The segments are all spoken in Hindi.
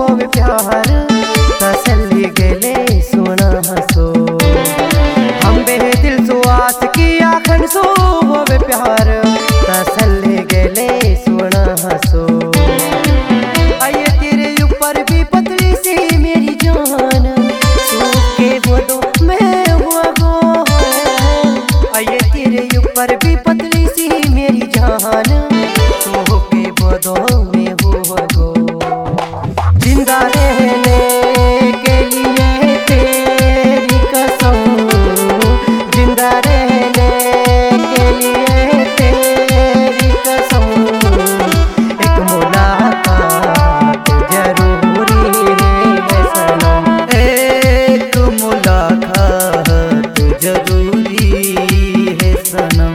होवे प्यार तसल्ली गेले सोना हसो हम बे दिल सो आस की आखन सो होवे प्यार तसल्ली गेले सोना हसो आये तेरे ऊपर भी पतली सी मेरी जान सूखे बोलो मैं हुआ गो आये तेरे ऊपर भी पतली सी मेरी जान सूखे बोलो मैं हुआ गो जिंदा रहने के लिए तेरी कसम जिंदा रहने के लिए तेरी कसम एक मुलाकात जरूरी है सनम एक मुलाकात जरूरी है सनम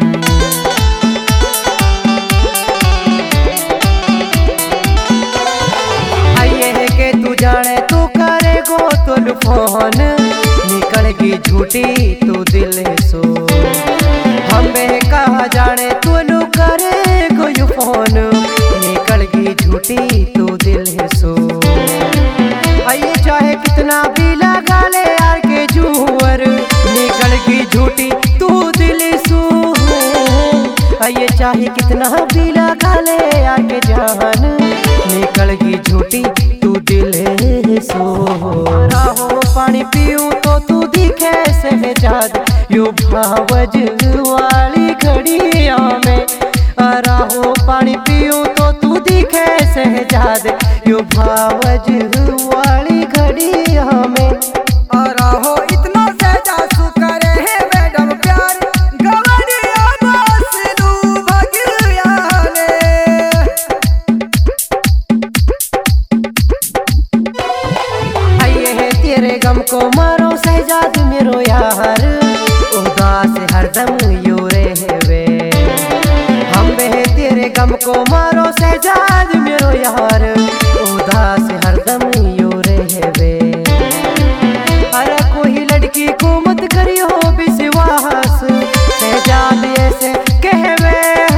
जाने तू करेगो तो फोन निकलगी झूठी तू दिल सो हमें कहा जाने तू करेगो यू फोन निकलगी झूठी तू दिल सो आइए चाहे कितना भी लगा ले यार के जूअर निकलगी झूठी तू दिल सो आइए चाहे कितना भी लगा ले यार के जान निकलगी झूठी दिल सो राहो पानी पीऊं तो तू दिखे सहजाद यू भावज वाली घड़िया में राहो पानी पीऊं तो तू दिखे सहजाद यू भावज वाली घड़िया में राहो इतना सहजा सु करे है मैडम प्यार गवड़िया बस नू भगिया ने तेरे गम को मारो सहजाद मेरो यार उदास हरदम यू रहवे हम बे तेरे गम को मारो सहजाद मेरो यार उदास हरदम यू रहवे अरे कोई लड़की को मत करियो विश्वास सहजाद ऐसे कहवे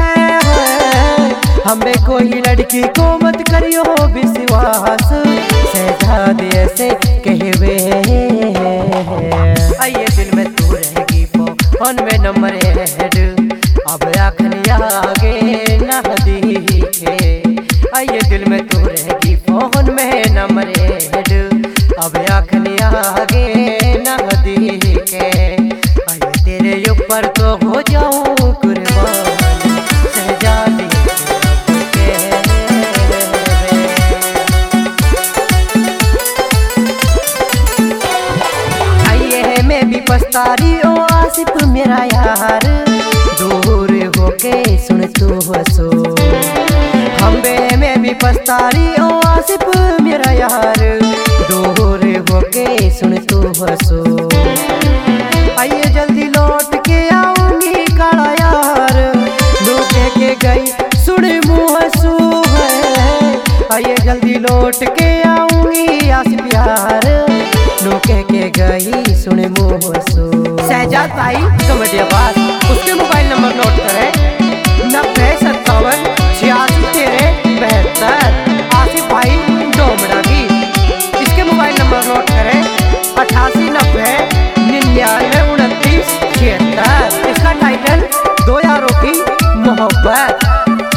हमें कोई लड़की को मत करियो विश्वास सहजाद ऐसे कहवे आइए दिल में तू रहेगी फोन में नंबर हेड अब आखिर आगे ना दिखे आइए दिल में तू रहेगी फोन में नंबर हेड अब आखिर आगे ना दिखे आइए तेरे ऊपर तो हो जाऊं कुर्बान सहजाद पछतारी ओ आसिफ मेरा यार दूर होके सुन तू हंसो हम बे में भी पछतारी ओ आसिफ मेरा यार दूर होके सुन तू हंसो आइए जल्दी लौट के आऊंगी काला यार लोगे के गई सुन मुँह हंसू है आइए जल्दी लौट के आऊंगी आसिफ यार लो कह के गई सुने मुँह सो सहजाद भाई कमेटी आवाज उसके मोबाइल नंबर नोट करें 90-57-86-73-72 आसिफ भाई डोमड़ा की इसके मोबाइल नंबर नोट करें 88-90-99-29-76 इसका टाइटल दो यारों की मोहब्बत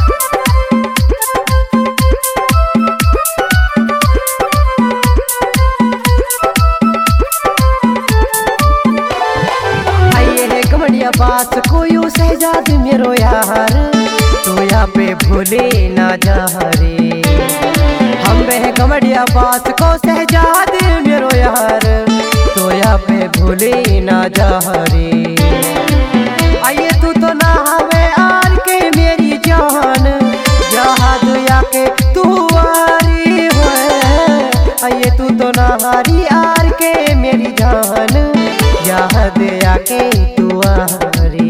बात को यू सहजाद मेरो यार तो यहाँ पे भूले ना जा रे हम बे कमड़िया बात को सहजाद मेरो यार तो यहाँ पे भूले ना जा रे आइए तू तो ना हवे आर के मेरी जान जहाद या के तू आरी है आइए तू तो ना हारी आर के मेरी जान जहाद या के तू आरी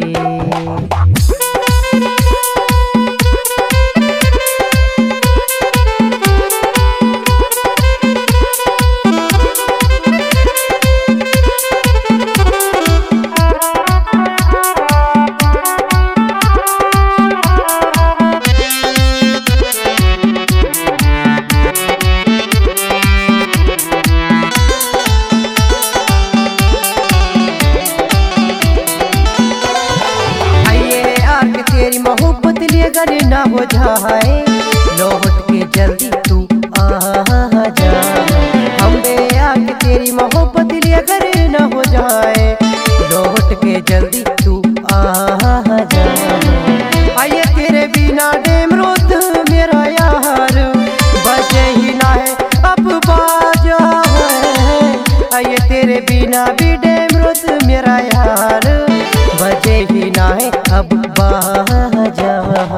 जाए, लौट के जल्दी तू आ जा। हम आके तेरी मोहब्बत लिए अगर न हो जाए, लौट के जल्दी तू आ जा। आइए तेरे बिना डेमरुद मेरा यार, बजे ही ना है अब बाजा है। आइए तेरे बिना भी डेमरुद मेरा यार, बजे ही ना है अब बाजा।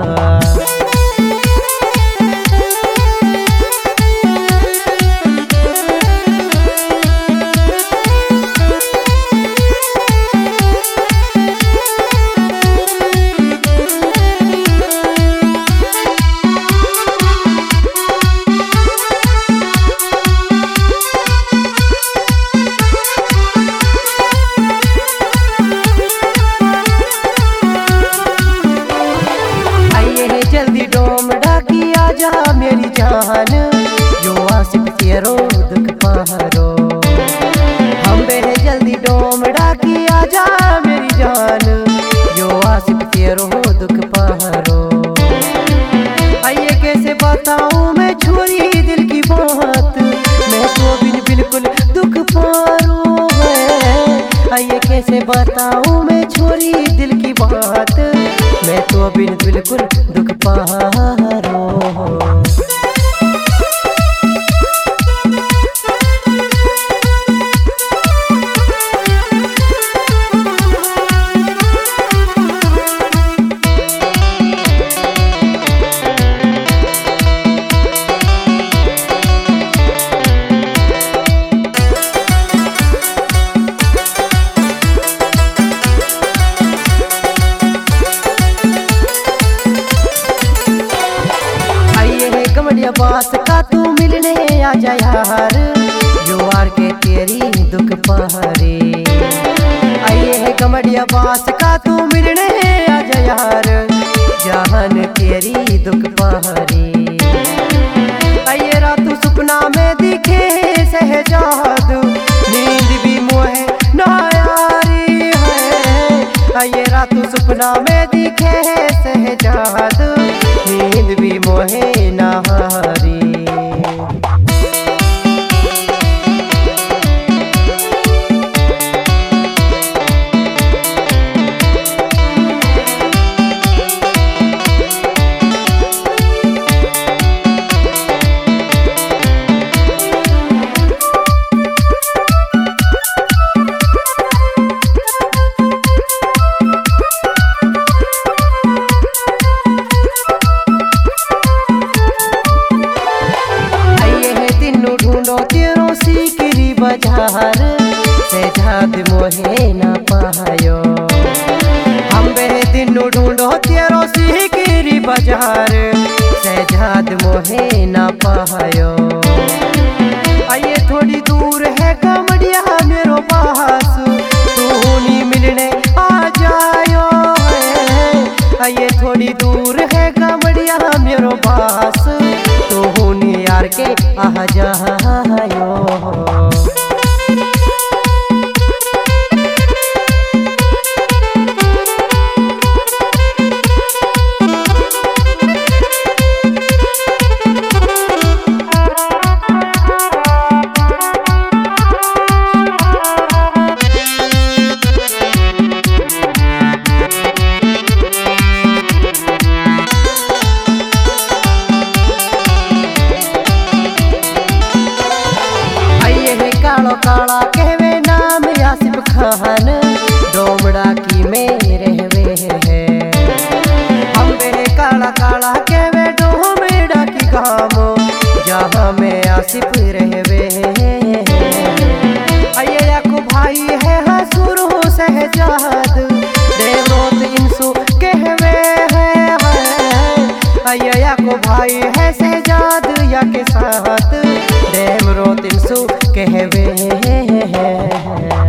जल्दी डोम डाकी आजा मेरी जान, जो आसिफ तेरो दुख पहारो। हम बेरे जल्दी डोम डाकी आजा मेरी जान, जो आसिफ तेरो दुख पहारो। आइए कैसे बताऊं मैं छोरी दिल की बात, मैं तो बिल्कुल दुख पारो है। आइए कैसे बताऊं मैं छोरी दिल की बात, मैं तो बिल्कुल दुख पारो। बास का तू मिलने आजा यार, जो आर के तेरी दुख पहारे। आइए है कमरिया बास का तू मिलने आजा यार, जान तेरी दुख पहारे। आइए रात सपना में दिखे सहजाद, नींद भी मोहे ना यारी है। आइए रात सपना में दिखे सहजाद, नींद भी मोहे ना हारी। ढूंढो तेरो सीकरी बाजार, सहजाद मोहे ना पायो। हम बे दिन ढूंढो तेरो सीकरी बाजार, सहजाद मोहे ना पायो। आइए थोड़ी दूर है कमरिया मेरो पास, तू नहीं मिलने आ जायो है। आइए थोड़ी दूर है कमरिया मेरो पास, तू नहीं यार के आ जायो। काला कहवे नाम आसिफ खान, डोमड़ा की में रहवे है। हम मेरे काला काला कहवे डोमड़ा की गाम, जहाँ में आसिफ रहवे है। आइए याकू भाई है हसुर सहजाद, देवरोत इंसु कहवे है। आइए याकू भाई है सहजाद या के साथ, देवरोत इंसु कहवे है।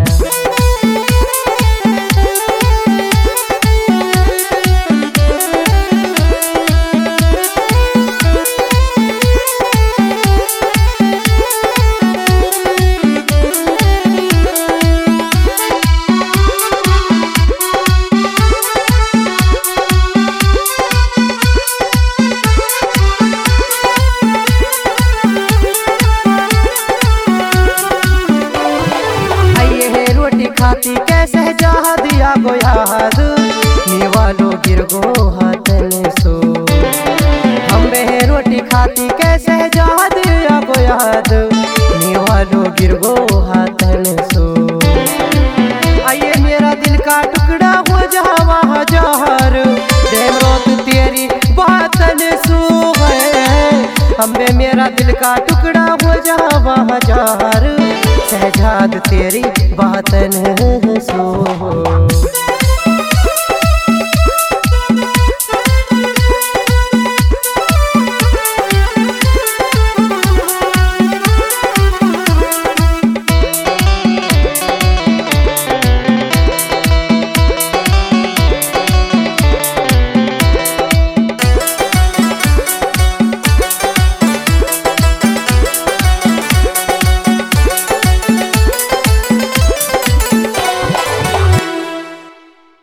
खाती कैसे शहजाद अब याद निवालो गिर गो हाथन सो। आइए मेरा दिल का टुकड़ा हो जावा हजार रोत तेरी बातन सो है। हमें मेरा दिल का टुकड़ा हो जावा हजार शहजाद तेरी बातन सो।